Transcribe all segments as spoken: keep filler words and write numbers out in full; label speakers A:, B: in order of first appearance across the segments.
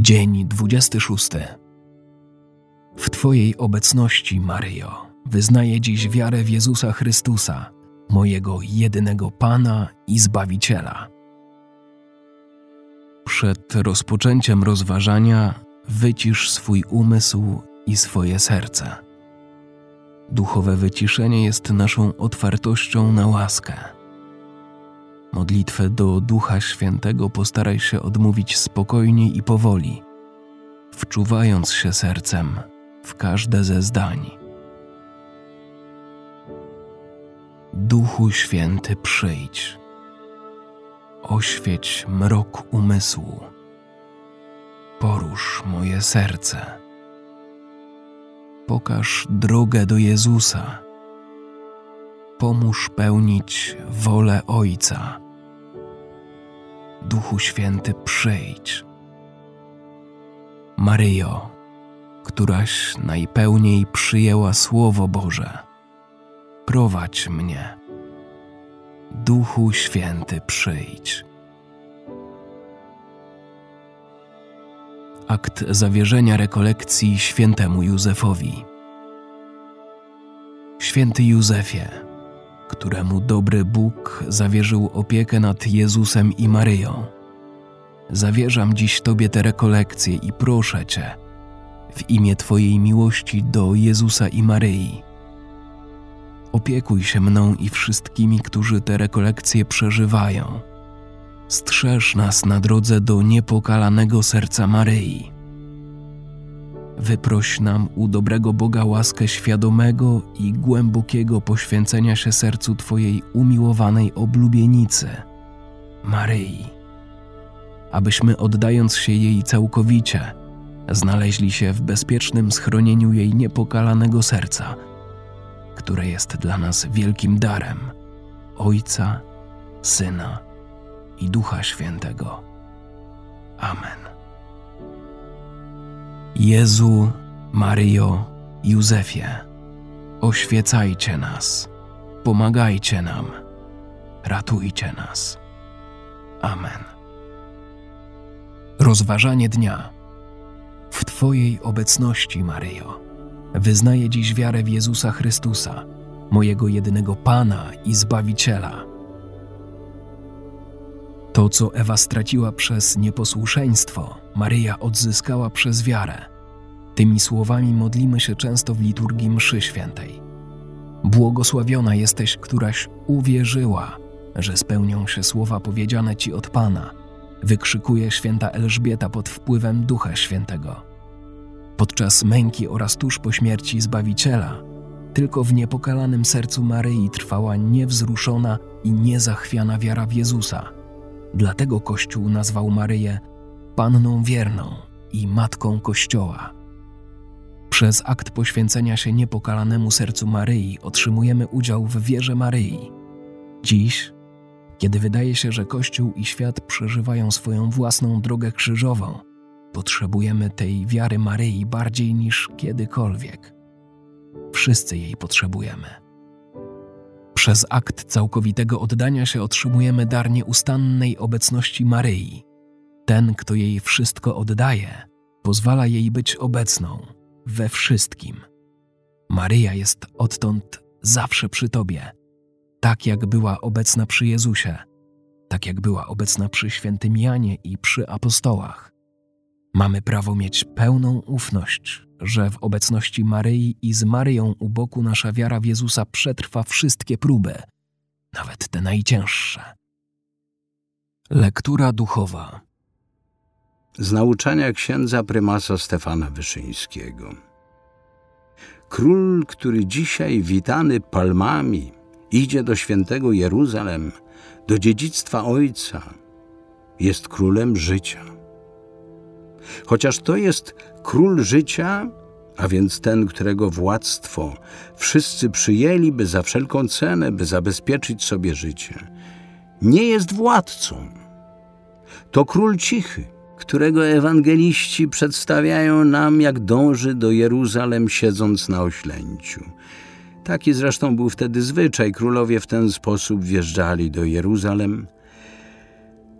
A: Dzień dwudziesty szósty. W Twojej obecności, Maryjo, wyznaję dziś wiarę w Jezusa Chrystusa, mojego jedynego Pana i Zbawiciela. Przed rozpoczęciem rozważania wycisz swój umysł i swoje serce. Duchowe wyciszenie jest naszą otwartością na łaskę. Modlitwę do Ducha Świętego postaraj się odmówić spokojnie i powoli, wczuwając się sercem w każde ze zdań. Duchu Święty, przyjdź. Oświeć mrok umysłu. Porusz moje serce. Pokaż drogę do Jezusa. Pomóż pełnić wolę Ojca. Duchu Święty, przyjdź. Maryjo, któraś najpełniej przyjęła Słowo Boże, prowadź mnie. Duchu Święty, przyjdź. Akt zawierzenia rekolekcji świętemu Józefowi. Święty Józefie, któremu dobry Bóg zawierzył opiekę nad Jezusem i Maryją, zawierzam dziś Tobie te rekolekcje i proszę Cię, w imię Twojej miłości do Jezusa i Maryi, opiekuj się mną i wszystkimi, którzy te rekolekcje przeżywają. Strzeż nas na drodze do niepokalanego serca Maryi. Wyproś nam u dobrego Boga łaskę świadomego i głębokiego poświęcenia się sercu Twojej umiłowanej oblubienicy, Maryi, abyśmy, oddając się jej całkowicie, znaleźli się w bezpiecznym schronieniu jej niepokalanego serca, które jest dla nas wielkim darem Ojca, Syna i Ducha Świętego. Amen. Jezu, Maryjo, Józefie, oświecajcie nas, pomagajcie nam, ratujcie nas. Amen. Rozważanie dnia. W Twojej obecności, Maryjo, wyznaję dziś wiarę w Jezusa Chrystusa, mojego jedynego Pana i Zbawiciela. To, co Ewa straciła przez nieposłuszeństwo, Maryja odzyskała przez wiarę. Tymi słowami modlimy się często w liturgii mszy świętej. Błogosławiona jesteś, któraś uwierzyła, że spełnią się słowa powiedziane Ci od Pana, wykrzykuje święta Elżbieta pod wpływem Ducha Świętego. Podczas męki oraz tuż po śmierci Zbawiciela, tylko w niepokalanym sercu Maryi trwała niewzruszona i niezachwiana wiara w Jezusa. Dlatego Kościół nazwał Maryję Panną Wierną i Matką Kościoła. Przez akt poświęcenia się niepokalanemu sercu Maryi otrzymujemy udział w wierze Maryi. Dziś, kiedy wydaje się, że Kościół i świat przeżywają swoją własną drogę krzyżową, potrzebujemy tej wiary Maryi bardziej niż kiedykolwiek. Wszyscy jej potrzebujemy. Przez akt całkowitego oddania się otrzymujemy dar nieustannej obecności Maryi. Ten, kto jej wszystko oddaje, pozwala jej być obecną we wszystkim. Maryja jest odtąd zawsze przy Tobie, tak jak była obecna przy Jezusie, tak jak była obecna przy świętym Janie i przy apostołach. Mamy prawo mieć pełną ufność, że w obecności Maryi i z Maryją u boku nasza wiara w Jezusa przetrwa wszystkie próby, nawet te najcięższe. Lektura duchowa.
B: Z nauczania księdza prymasa Stefana Wyszyńskiego. Król, który dzisiaj witany palmami idzie do świętego Jeruzalem, do dziedzictwa Ojca, jest królem życia. Chociaż to jest król życia, a więc ten, którego władztwo wszyscy przyjęliby za wszelką cenę, by zabezpieczyć sobie życie, nie jest władcą. To król cichy, którego ewangeliści przedstawiają nam, jak dąży do Jeruzalem, siedząc na oślęciu. Taki zresztą był wtedy zwyczaj. Królowie w ten sposób wjeżdżali do Jeruzalem.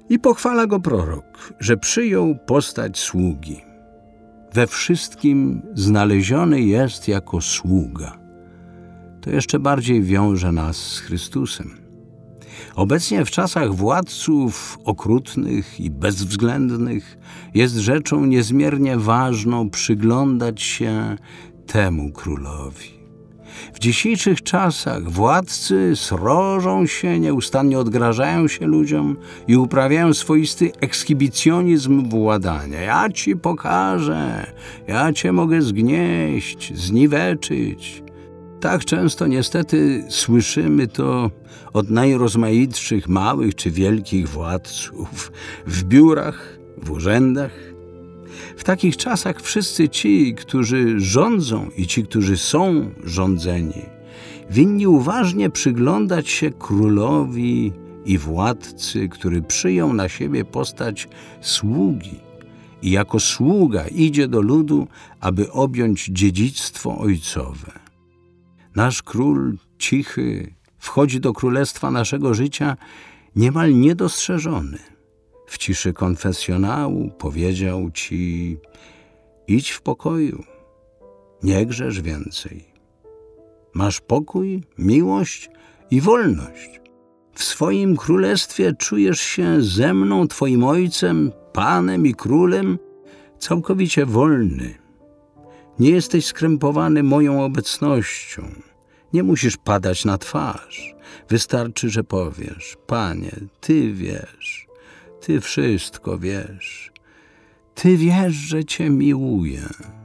B: I pochwala go prorok, że przyjął postać sługi. We wszystkim znaleziony jest jako sługa. To jeszcze bardziej wiąże nas z Chrystusem. Obecnie w czasach władców okrutnych i bezwzględnych jest rzeczą niezmiernie ważną przyglądać się temu królowi. W dzisiejszych czasach władcy srożą się, nieustannie odgrażają się ludziom i uprawiają swoisty ekshibicjonizm władania. Ja ci pokażę, ja cię mogę zgnieść, zniweczyć. Tak często niestety słyszymy to od najrozmaitszych małych czy wielkich władców w biurach, w urzędach. W takich czasach wszyscy ci, którzy rządzą i ci, którzy są rządzeni, winni uważnie przyglądać się królowi i władcy, który przyjął na siebie postać sługi i jako sługa idzie do ludu, aby objąć dziedzictwo ojcowe. Nasz król cichy wchodzi do królestwa naszego życia niemal niedostrzeżony. W ciszy konfesjonału powiedział ci: idź w pokoju, nie grzesz więcej. Masz pokój, miłość i wolność. W swoim królestwie czujesz się ze mną, twoim ojcem, panem i królem, całkowicie wolny. Nie jesteś skrępowany moją obecnością. Nie musisz padać na twarz. Wystarczy, że powiesz: Panie, Ty wiesz, Ty wszystko wiesz. Ty wiesz, że Cię miłuję.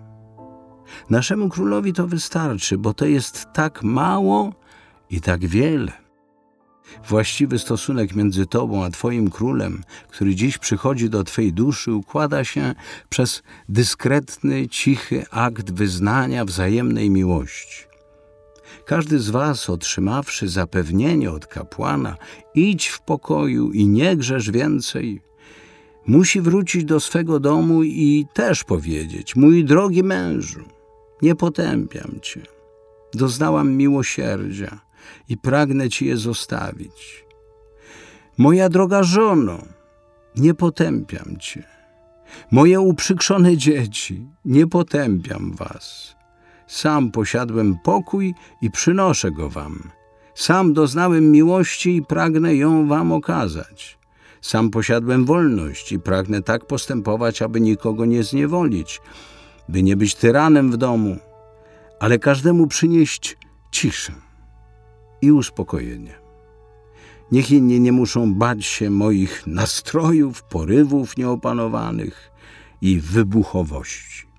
B: Naszemu królowi to wystarczy, bo to jest tak mało i tak wiele. Właściwy stosunek między Tobą a Twoim królem, który dziś przychodzi do Twej duszy, układa się przez dyskretny, cichy akt wyznania wzajemnej miłości. Każdy z was, otrzymawszy zapewnienie od kapłana: idź w pokoju i nie grzesz więcej, musi wrócić do swego domu i też powiedzieć: mój drogi mężu, nie potępiam cię. Doznałam miłosierdzia i pragnę ci je zostawić. Moja droga żono, nie potępiam cię. Moje uprzykrzone dzieci, nie potępiam was. Sam posiadłem pokój i przynoszę go wam. Sam doznałem miłości i pragnę ją wam okazać. Sam posiadłem wolność i pragnę tak postępować, aby nikogo nie zniewolić, by nie być tyranem w domu, ale każdemu przynieść ciszę i uspokojenie. Niech inni nie muszą bać się moich nastrojów, porywów nieopanowanych i wybuchowości.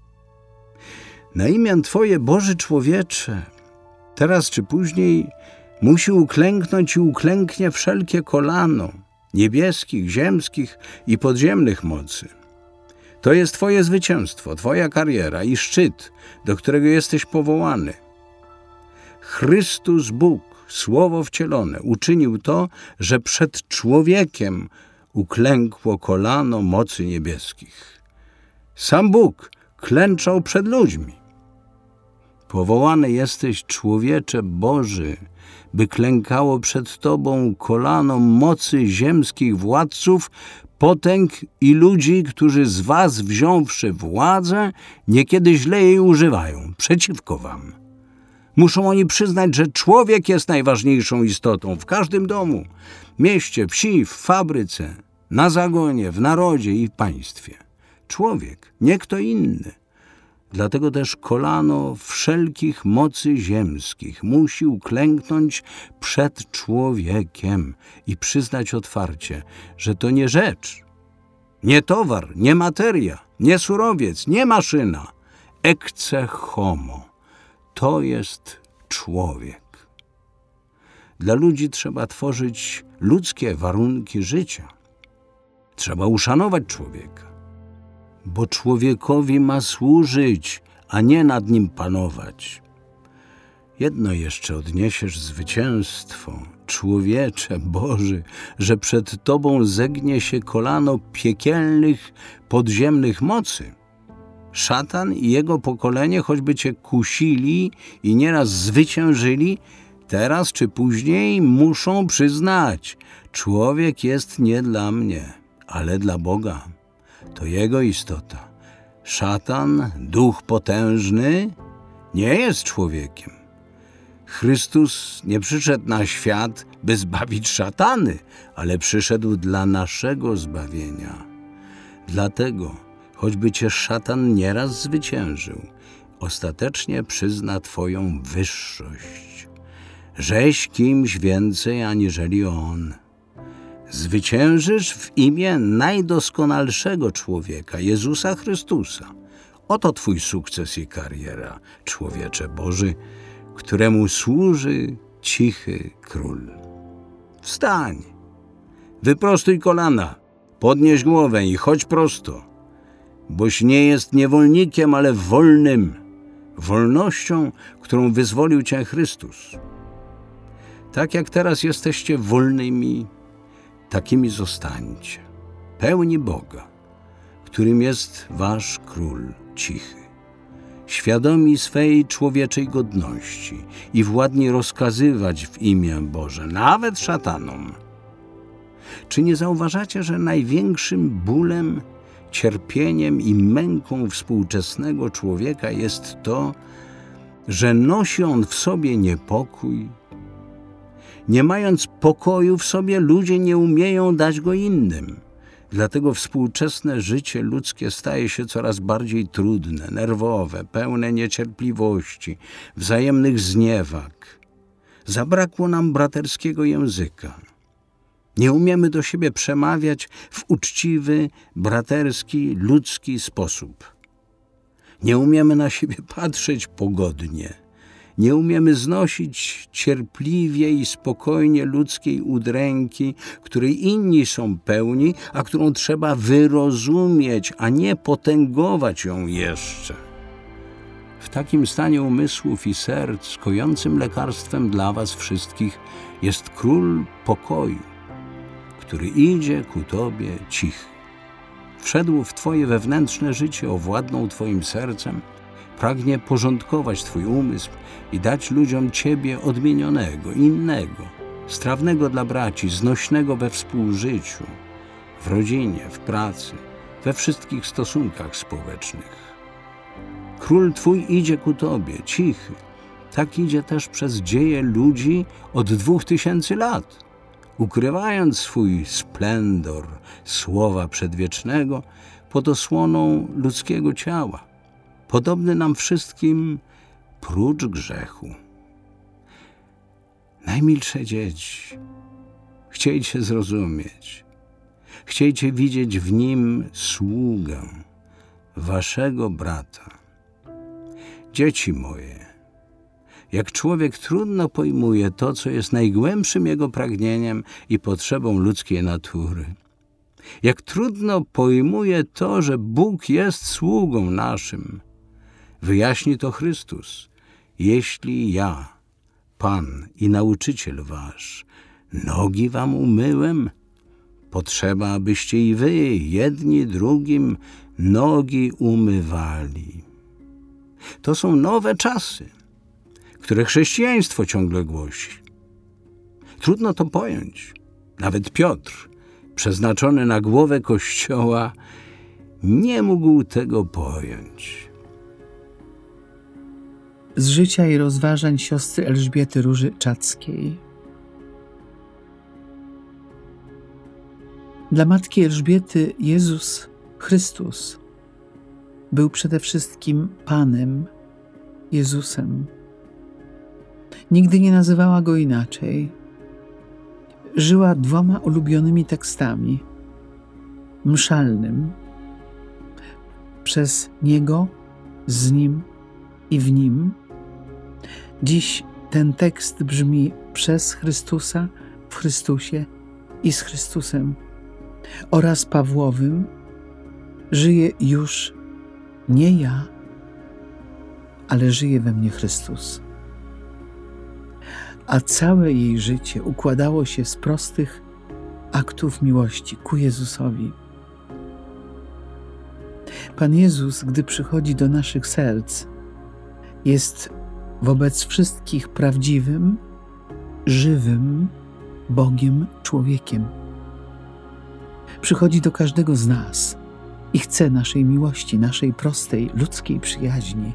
B: Na imię Twoje, Boży człowiecze, teraz czy później musi uklęknąć i uklęknie wszelkie kolano niebieskich, ziemskich i podziemnych mocy. To jest Twoje zwycięstwo, Twoja kariera i szczyt, do którego jesteś powołany. Chrystus Bóg, Słowo wcielone, uczynił to, że przed człowiekiem uklękło kolano mocy niebieskich. Sam Bóg klęczał przed ludźmi. Powołany jesteś, człowiecze Boży, by klękało przed Tobą kolano mocy ziemskich władców, potęg i ludzi, którzy z was, wziąwszy władzę, niekiedy źle jej używają, przeciwko wam. Muszą oni przyznać, że człowiek jest najważniejszą istotą w każdym domu, mieście, wsi, w fabryce, na zagonie, w narodzie i w państwie. Człowiek, nie kto inny. Dlatego też kolano wszelkich mocy ziemskich musi uklęknąć przed człowiekiem i przyznać otwarcie, że to nie rzecz, nie towar, nie materia, nie surowiec, nie maszyna. Ecce homo. To jest człowiek. Dla ludzi trzeba tworzyć ludzkie warunki życia. Trzeba uszanować człowieka. Bo człowiekowi ma służyć, a nie nad nim panować. Jedno jeszcze odniesiesz zwycięstwo, człowiecze Boży, że przed Tobą zegnie się kolano piekielnych, podziemnych mocy. Szatan i jego pokolenie, choćby Cię kusili i nieraz zwyciężyli, teraz czy później muszą przyznać, człowiek jest nie dla mnie, ale dla Boga. To Jego istota. Szatan, duch potężny, nie jest człowiekiem. Chrystus nie przyszedł na świat, by zbawić szatany, ale przyszedł dla naszego zbawienia. Dlatego, choćby cię szatan nieraz zwyciężył, ostatecznie przyzna twoją wyższość. Żeś kimś więcej aniżeli on. Zwyciężysz w imię najdoskonalszego człowieka, Jezusa Chrystusa. Oto twój sukces i kariera, człowiecze Boży, któremu służy cichy król. Wstań, wyprostuj kolana, podnieś głowę i chodź prosto, boś nie jest niewolnikiem, ale wolnym, wolnością, którą wyzwolił cię Chrystus. Tak jak teraz jesteście wolnymi, takimi zostańcie, pełni Boga, którym jest wasz król cichy, świadomi swej człowieczej godności i władni rozkazywać w imię Boże, nawet szatanom. Czy nie zauważacie, że największym bólem, cierpieniem i męką współczesnego człowieka jest to, że nosi on w sobie niepokój? Nie mając pokoju w sobie, ludzie nie umieją dać go innym. Dlatego współczesne życie ludzkie staje się coraz bardziej trudne, nerwowe, pełne niecierpliwości, wzajemnych zniewag. Zabrakło nam braterskiego języka. Nie umiemy do siebie przemawiać w uczciwy, braterski, ludzki sposób. Nie umiemy na siebie patrzeć pogodnie. Nie umiemy znosić cierpliwie i spokojnie ludzkiej udręki, której inni są pełni, a którą trzeba wyrozumieć, a nie potęgować ją jeszcze. W takim stanie umysłów i serc, kojącym lekarstwem dla was wszystkich, jest Król Pokoju, który idzie ku tobie cichy. Wszedł w twoje wewnętrzne życie, owładnął twoim sercem, pragnie porządkować twój umysł i dać ludziom ciebie odmienionego, innego, strawnego dla braci, znośnego we współżyciu, w rodzinie, w pracy, we wszystkich stosunkach społecznych. Król twój idzie ku tobie, cichy. Tak idzie też przez dzieje ludzi od dwóch tysięcy lat, ukrywając swój splendor słowa przedwiecznego pod osłoną ludzkiego ciała, podobny nam wszystkim prócz grzechu. Najmilsze dzieci, chciejcie zrozumieć, chciejcie widzieć w nim sługę waszego brata. Dzieci moje, jak człowiek trudno pojmuje to, co jest najgłębszym jego pragnieniem i potrzebą ludzkiej natury. Jak trudno pojmuje to, że Bóg jest sługą naszym. Wyjaśni to Chrystus. Jeśli ja, Pan i Nauczyciel wasz, nogi wam umyłem, potrzeba, abyście i wy jedni drugim nogi umywali. To są nowe czasy, które chrześcijaństwo ciągle głosi. Trudno to pojąć. Nawet Piotr, przeznaczony na głowę Kościoła, nie mógł tego pojąć.
C: Z życia i rozważań siostry Elżbiety Róży Czackiej. Dla matki Elżbiety Jezus Chrystus był przede wszystkim Panem, Jezusem. Nigdy nie nazywała go inaczej. Żyła dwoma ulubionymi tekstami. Mszalnym. Przez Niego, z Nim i w Nim. Dziś ten tekst brzmi: przez Chrystusa, w Chrystusie i z Chrystusem. Oraz Pawłowym: żyje już nie ja, ale żyje we mnie Chrystus. A całe jej życie układało się z prostych aktów miłości ku Jezusowi. Pan Jezus, gdy przychodzi do naszych serc, jest wobec wszystkich prawdziwym żywym Bogiem człowiekiem. Przychodzi do każdego z nas i chce naszej miłości, naszej prostej, ludzkiej przyjaźni.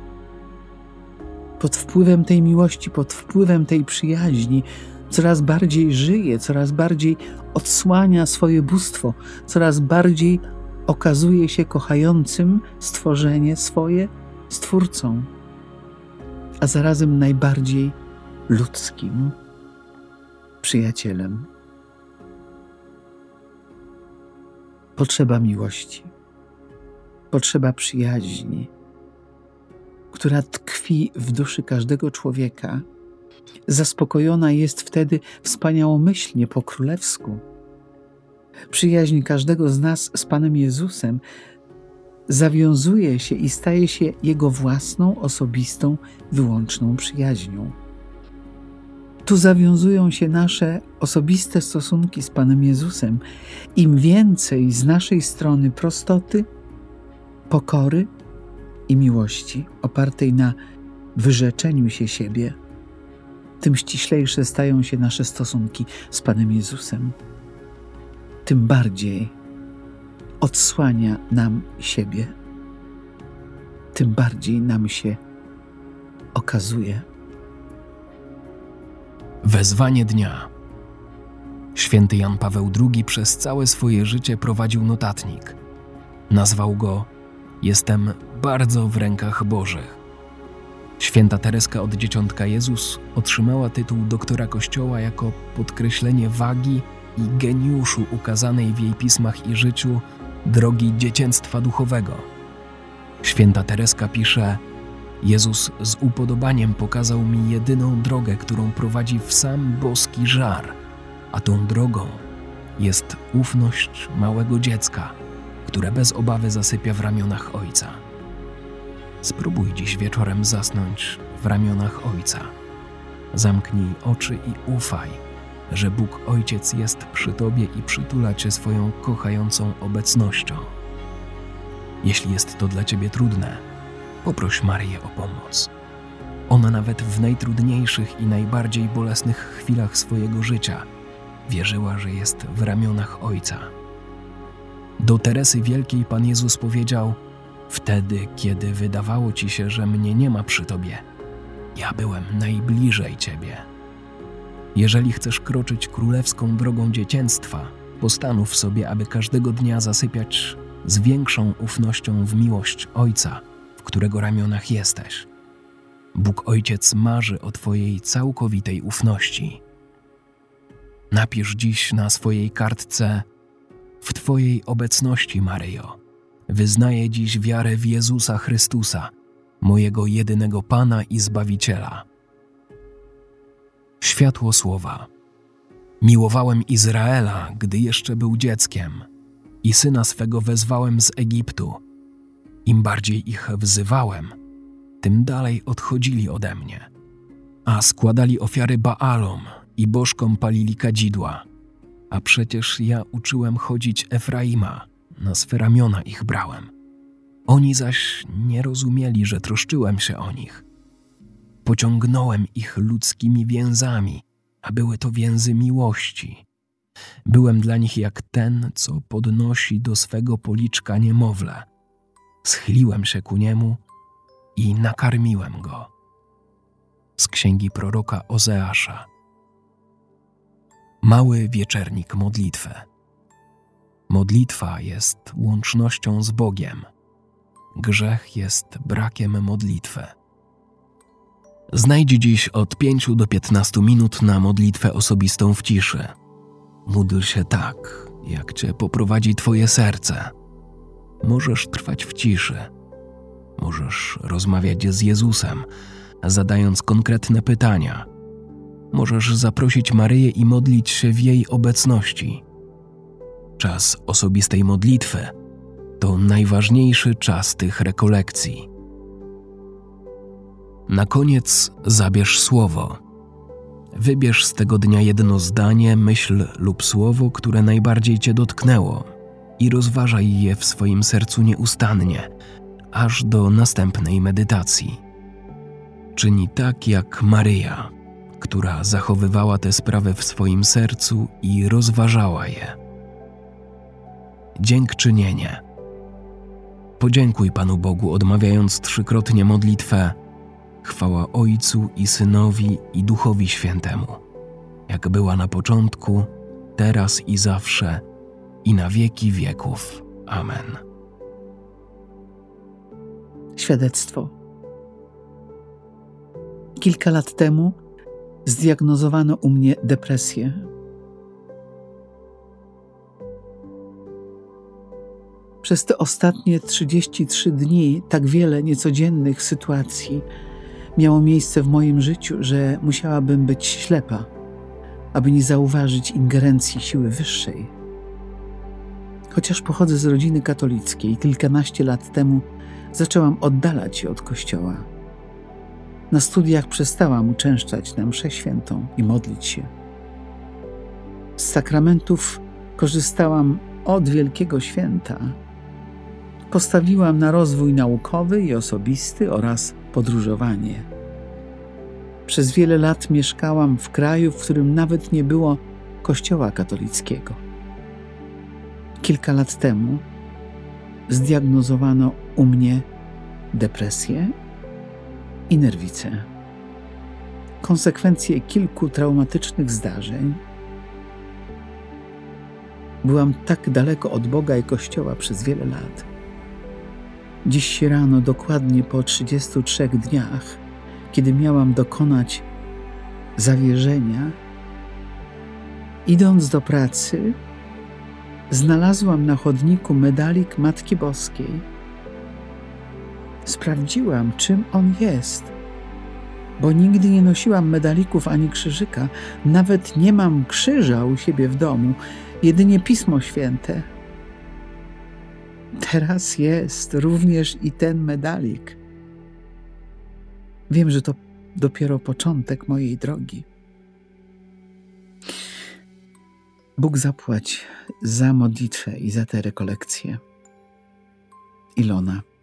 C: Pod wpływem tej miłości, pod wpływem tej przyjaźni coraz bardziej żyje, coraz bardziej odsłania swoje bóstwo, coraz bardziej okazuje się kochającym stworzenie swoje Stwórcą, a zarazem najbardziej ludzkim przyjacielem. Potrzeba miłości, potrzeba przyjaźni, która tkwi w duszy każdego człowieka, zaspokojona jest wtedy wspaniałomyślnie, po królewsku. Przyjaźń każdego z nas z Panem Jezusem zawiązuje się i staje się Jego własną, osobistą, wyłączną przyjaźnią. Tu zawiązują się nasze osobiste stosunki z Panem Jezusem. Im więcej z naszej strony prostoty, pokory i miłości opartej na wyrzeczeniu się siebie, tym ściślejsze stają się nasze stosunki z Panem Jezusem. Tym bardziej odsłania nam siebie, tym bardziej nam się okazuje.
A: Wezwanie dnia. Święty Jan Paweł drugi przez całe swoje życie prowadził notatnik. Nazwał go „Jestem bardzo w rękach Bożych”. Święta Tereska od Dzieciątka Jezus otrzymała tytuł doktora Kościoła jako podkreślenie wagi i geniuszu ukazanej w jej pismach i życiu drogi dziecięctwa duchowego. Święta Tereska pisze: Jezus z upodobaniem pokazał mi jedyną drogę, którą prowadzi w sam boski żar, a tą drogą jest ufność małego dziecka, które bez obawy zasypia w ramionach Ojca. Spróbuj dziś wieczorem zasnąć w ramionach Ojca. Zamknij oczy i ufaj, że Bóg Ojciec jest przy Tobie i przytula Cię swoją kochającą obecnością. Jeśli jest to dla Ciebie trudne, poproś Maryję o pomoc. Ona nawet w najtrudniejszych i najbardziej bolesnych chwilach swojego życia wierzyła, że jest w ramionach Ojca. Do Teresy Wielkiej Pan Jezus powiedział: wtedy, kiedy wydawało Ci się, że mnie nie ma przy Tobie, ja byłem najbliżej Ciebie. Jeżeli chcesz kroczyć królewską drogą dziecięctwa, postanów sobie, aby każdego dnia zasypiać z większą ufnością w miłość Ojca, w którego ramionach jesteś. Bóg Ojciec marzy o Twojej całkowitej ufności. Napisz dziś na swojej kartce: w Twojej obecności, Maryjo, wyznaję dziś wiarę w Jezusa Chrystusa, mojego jedynego Pana i Zbawiciela. Światło słowa. Miłowałem Izraela, gdy jeszcze był dzieckiem, i syna swego wezwałem z Egiptu. Im bardziej ich wzywałem, tym dalej odchodzili ode mnie, a składali ofiary Baalom i bożkom palili kadzidła. A przecież ja uczyłem chodzić Efraima, na swe ramiona ich brałem. Oni zaś nie rozumieli, że troszczyłem się o nich. Pociągnąłem ich ludzkimi więzami, a były to więzy miłości. Byłem dla nich jak ten, co podnosi do swego policzka niemowlę. Schyliłem się ku niemu i nakarmiłem go. Z księgi proroka Ozeasza. Mały wieczernik modlitwy. Modlitwa jest łącznością z Bogiem. Grzech jest brakiem modlitwy. Znajdź dziś od pięciu do piętnastu minut na modlitwę osobistą w ciszy. Módl się tak, jak Cię poprowadzi Twoje serce. Możesz trwać w ciszy. Możesz rozmawiać z Jezusem, zadając konkretne pytania. Możesz zaprosić Maryję i modlić się w jej obecności. Czas osobistej modlitwy to najważniejszy czas tych rekolekcji. Na koniec zabierz słowo. Wybierz z tego dnia jedno zdanie, myśl lub słowo, które najbardziej Cię dotknęło i rozważaj je w swoim sercu nieustannie, aż do następnej medytacji. Czyń tak jak Maryja, która zachowywała tę sprawę w swoim sercu i rozważała je. Dziękczynienie. Podziękuj Panu Bogu, odmawiając trzykrotnie modlitwę: chwała Ojcu i Synowi i Duchowi Świętemu, jak była na początku, teraz i zawsze, i na wieki wieków. Amen.
C: Świadectwo. Kilka lat temu zdiagnozowano u mnie depresję. Przez te ostatnie trzydzieści trzy dni tak wiele niecodziennych sytuacji miało miejsce w moim życiu, że musiałabym być ślepa, aby nie zauważyć ingerencji siły wyższej. Chociaż pochodzę z rodziny katolickiej i kilkanaście lat temu zaczęłam oddalać się od Kościoła. Na studiach przestałam uczęszczać na mszę świętą i modlić się. Z sakramentów korzystałam od Wielkiego Święta. Postawiłam na rozwój naukowy i osobisty oraz podróżowanie. Przez wiele lat mieszkałam w kraju, w którym nawet nie było Kościoła katolickiego. Kilka lat temu zdiagnozowano u mnie depresję i nerwicę. Konsekwencje kilku traumatycznych zdarzeń. Byłam tak daleko od Boga i Kościoła przez wiele lat. Dziś rano, dokładnie po trzydziestu trzech dniach, kiedy miałam dokonać zawierzenia, idąc do pracy, znalazłam na chodniku medalik Matki Boskiej. Sprawdziłam, czym on jest, bo nigdy nie nosiłam medalików ani krzyżyka. Nawet nie mam krzyża u siebie w domu, jedynie Pismo Święte. Teraz jest również i ten medalik. Wiem, że to dopiero początek mojej drogi. Bóg zapłać za modlitwę i za te rekolekcje. Ilona.